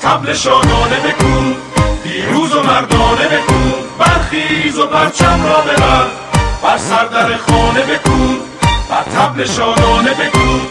طبل شادانه بکن، پیروز و مردانه بکن، برخیز و پرچم را ببر، بر سر در خانه بکن، بر طبل شادانه بکن.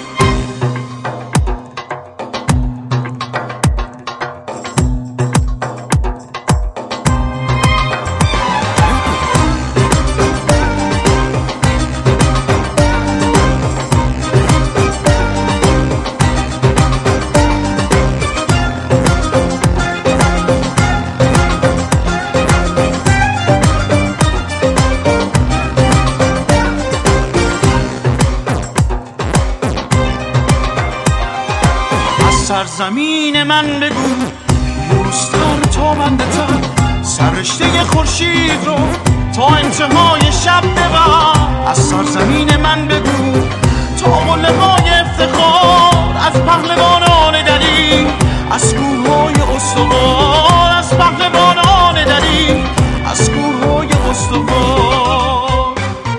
سرزمین من بگو پیروزتر تا بندتر، سررشته خورشید رو تا انتهای شب ببر. از سرزمین من بگو تا قله‌های افتخار، از پهلوانان دلیر، از کوههای استوار، از پهلوانان دلیر، از کوههای استوار.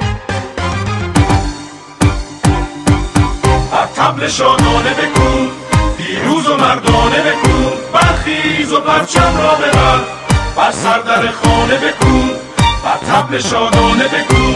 بر طبل شادانه بکن، پیروز و مردانه بکن، برخیز و پرچم را ببر، بر سر در خانه بکن، بر طبل شادانه بکن.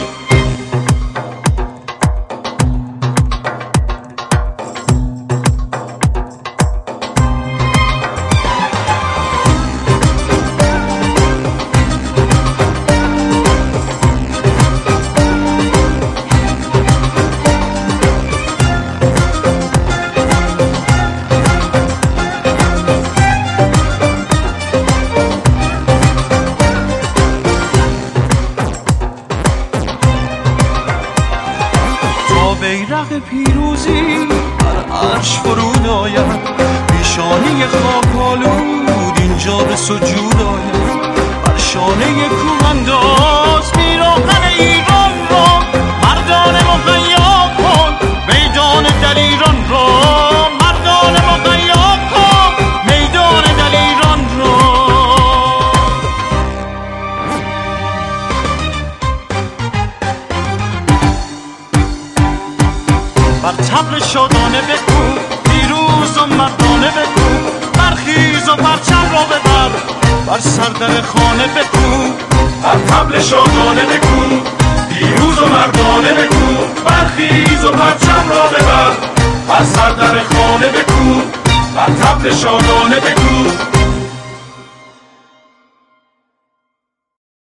بیرق پیروزی بر عرش فرود آید، پیشانی خاک آلود اینجا به سجود آید. بر شانه کوه انداز پیراهن ایران را، مردان مهیا کن میدان دلیران را، مردان مهیا کن میدان دلیران را. بر طبل شادانه بکو، پیروز و مردانه بکو، برخیز و پرچم را ببر، بر سر در خانه بکو. بر طبل شادانه بکو، پیروز و مردانه بکو، برخیز و پرچم را ببر، بر سر در خانه بکو، بر طبل شادانه بکو.